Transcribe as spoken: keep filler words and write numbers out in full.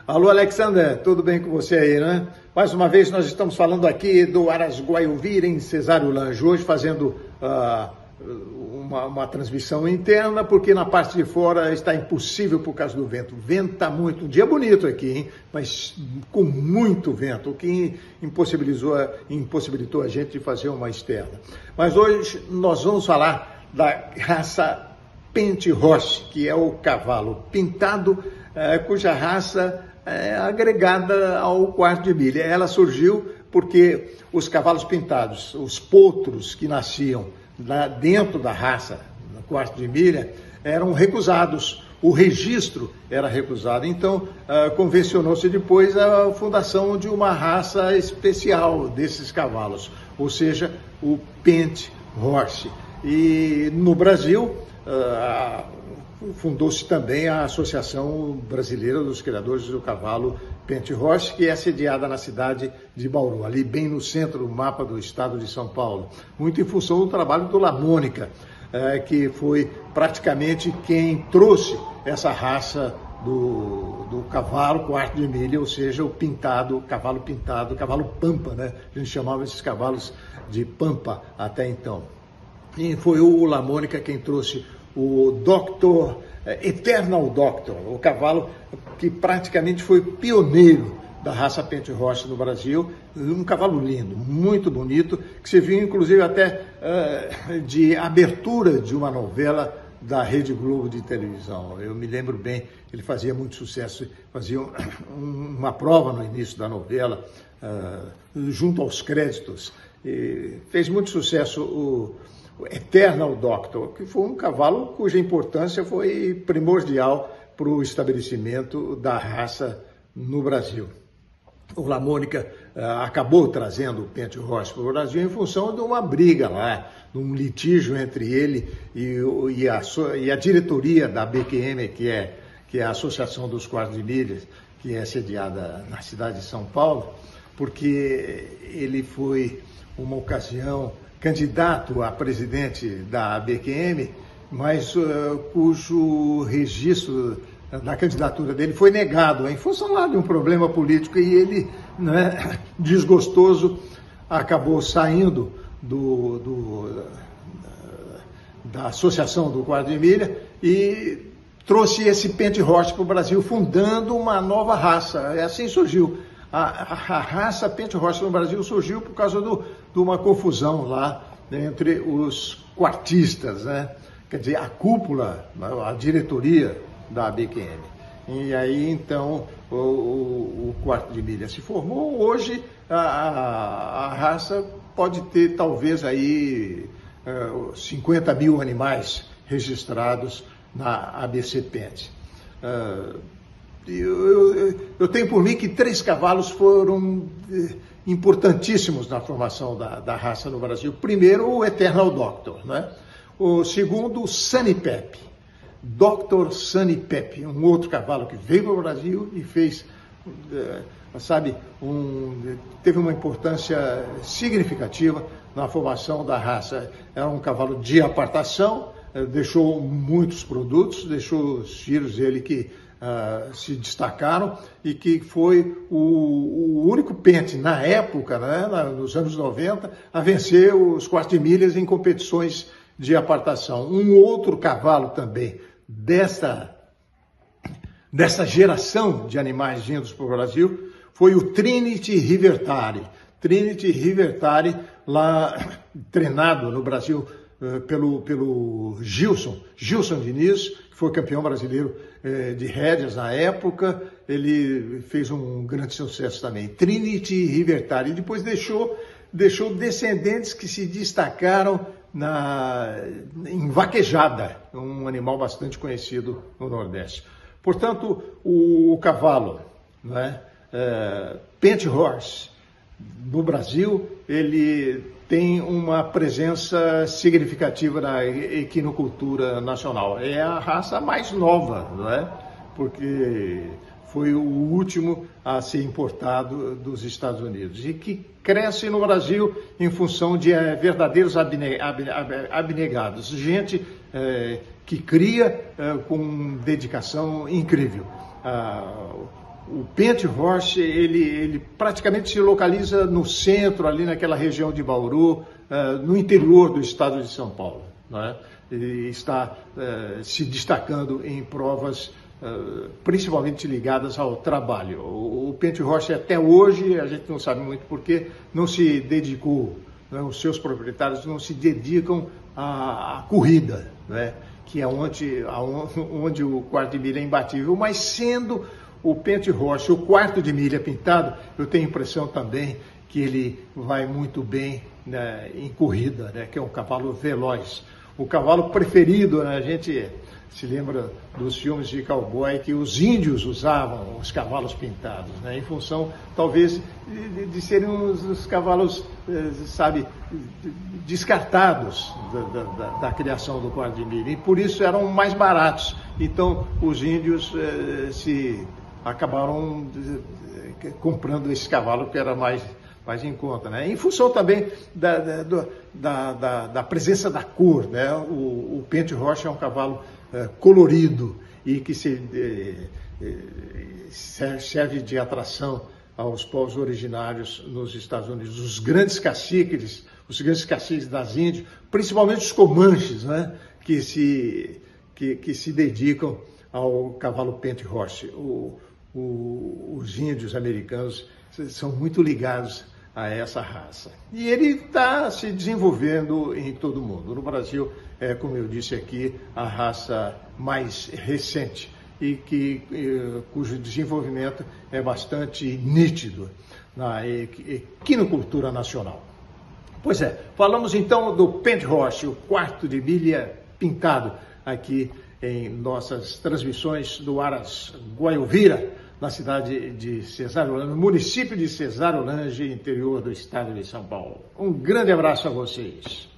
Alô, Alexander, tudo bem com você aí, né? Mais uma vez nós estamos falando aqui do Aras Guaiuvira em Cesário Lange, hoje fazendo uh, uma, uma transmissão interna, porque na parte de fora está impossível por causa do vento. Venta muito, um dia bonito aqui, hein? Mas com muito vento, o que impossibilitou, impossibilitou a gente de fazer uma externa. Mas hoje nós vamos falar da raça Penthorst, que é o cavalo pintado, eh, cuja raça é agregada ao quarto de milha. Ela surgiu porque os cavalos pintados, os potros que nasciam lá dentro da raça, no quarto de milha, eram recusados. O registro era recusado. Então, uh, convencionou-se depois a fundação de uma raça especial desses cavalos, ou seja, o Penthorst. E no Brasil, uh, fundou-se também a Associação Brasileira dos Criadores do Cavalo Penthorst, que é sediada na cidade de Bauru, ali bem no centro do mapa do estado de São Paulo, muito em função do trabalho do Lamônica, eh, que foi praticamente quem trouxe essa raça do, do cavalo quarto de milha, ou seja, o pintado, cavalo pintado, cavalo pampa, né? A gente chamava esses cavalos de pampa até então. E foi o Lamônica quem trouxe o Doctor, Eternal Doctor, o cavalo que praticamente foi pioneiro da raça Penthorst no Brasil, um cavalo lindo, muito bonito, que serviu inclusive até uh, de abertura de uma novela da Rede Globo de televisão. Eu me lembro bem, ele fazia muito sucesso, fazia um, uma prova no início da novela, uh, junto aos créditos, e fez muito sucesso o O Eternal Doctor, que foi um cavalo cuja importância foi primordial para o estabelecimento da raça no Brasil. O Lamônica uh, acabou trazendo o Penthorst para o Brasil em função de uma briga lá, de um litígio entre ele e, e, a, e a diretoria da A B Q M, que é, que é a Associação dos Quartos de Milhas, que é sediada na cidade de São Paulo, porque ele foi uma ocasião candidato a presidente da A B Q M, mas uh, cujo registro da candidatura dele foi negado, em função lá de um problema político, e ele, né, desgostoso, acabou saindo do, do, da Associação do Quarto de Milha e trouxe esse Penthorst para o Brasil, fundando uma nova raça. E assim surgiu. A, a, a raça Penthorst no Brasil surgiu por causa do, de uma confusão lá, né, entre os quartistas, né? Quer dizer, a cúpula, a diretoria da A B Q M. E aí, então, o, o, o quarto de milha se formou. Hoje, a, a, a raça pode ter, talvez, aí uh, cinquenta mil animais registrados na A B C Pent. Uh, Eu, eu, eu tenho por mim que três cavalos foram importantíssimos na formação da, da raça no Brasil. Primeiro, o Eternal Doctor, né? O segundo, o Sunny Pep, Doctor Sunny Pep, um outro cavalo que veio para o Brasil e fez, sabe, um, teve uma importância significativa na formação da raça. Era um cavalo de apartação, deixou muitos produtos, deixou os filhos dele que Uh, se destacaram e que foi o, o único pente na época, né, nos anos noventa, a vencer os quartos de milhas em competições de apartação. Um outro cavalo também dessa, dessa geração de animais vindos para o Brasil foi o Trinity Rivertari. Trinity Rivertari, lá treinado no Brasil uh, pelo, pelo Gilson, Gilson Diniz, que foi campeão brasileiro de rédeas na época. Ele fez um grande sucesso também. Trinity Rivertari. E depois deixou, deixou descendentes que se destacaram na, em vaquejada, um animal bastante conhecido no Nordeste. Portanto, o, o cavalo, né, é, Penthorst, no Brasil, ele tem uma presença significativa na equinocultura nacional. É a raça mais nova, não é? Porque foi o último a ser importado dos Estados Unidos e que cresce no Brasil em função de é, verdadeiros abne, abne, abnegados, gente é, que cria é, com dedicação incrível. Ah, o Pente Horse, ele, ele praticamente se localiza no centro, ali naquela região de Bauru, uh, no interior do estado de São Paulo, não é? E está uh, se destacando em provas uh, principalmente ligadas ao trabalho. O, o Pente Horse, até hoje, a gente não sabe muito porquê, não se dedicou, né? Os seus proprietários não se dedicam à, à corrida, né? Que é onde, onde o quarto de milha é imbatível, mas sendo o Pente Horse o quarto de milha pintado, eu tenho a impressão também que ele vai muito bem, né, em corrida, né, que é um cavalo veloz. O cavalo preferido, né, a gente se lembra dos filmes de cowboy que os índios usavam os cavalos pintados, né, em função, talvez, de, de serem os, os cavalos, eh, sabe, descartados da, da, da criação do quarto de milha, e por isso eram mais baratos. Então, os índios eh, se acabaram eh, comprando esse cavalo que era mais, mais em conta, né? Em função também da, da, da, da, da presença da cor, né? O, o Pente Horse é um cavalo eh, colorido e que se, eh, eh, serve de atração aos povos originários nos Estados Unidos. Os grandes caciques, os grandes caciques das Índias, principalmente os comanches, né? Que se, que, que se dedicam ao cavalo Pente Horse. O, o, os índios americanos são muito ligados a essa raça. E ele está se desenvolvendo em todo o mundo. No Brasil, é, como eu disse aqui, a raça mais recente e que, eh, cujo desenvolvimento é bastante nítido na equinocultura nacional. Pois é, falamos então do Pente Horse, o quarto de milha pintado, aqui em nossas transmissões do Aras Guaiovira, na cidade de Cesareolândia, no município de Cesareolândia, interior do estado de São Paulo. Um grande abraço a vocês.